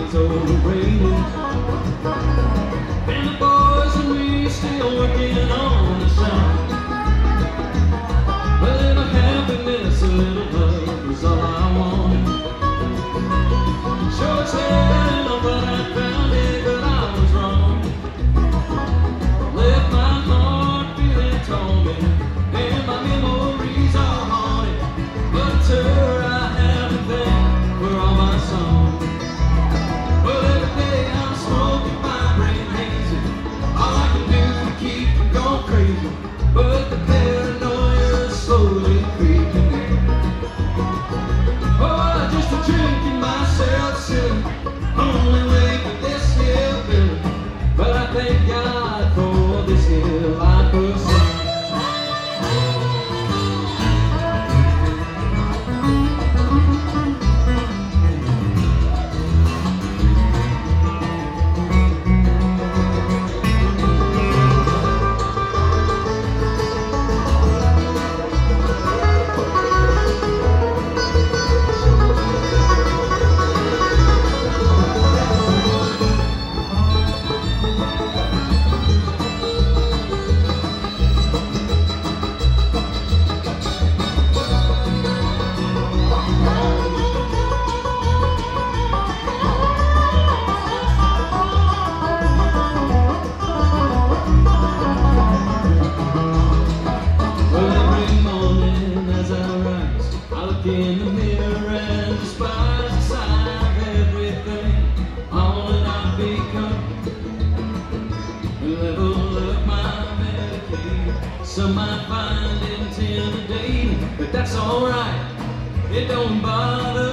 is overrated. And the boys and me still working on the shop. A little happiness, a little love was all I wanted. Sure said I thought I found it, but I was wrong. Left my heart feeling tormented, and my memories are haunted. But to her I have a thing for all my songs. Well, every day I'm smoking my brain hazy. All I can do to keep from going crazy, but the paranoia is slowly creeping in. Oh, I just a drinking myself silly, only way for this here feeling. But I thank God for this here life of sin. In the mirror and despise the sign of everything, all that I've become. Level up my Medicaid. Some might find it intimidating, but that's alright. It don't bother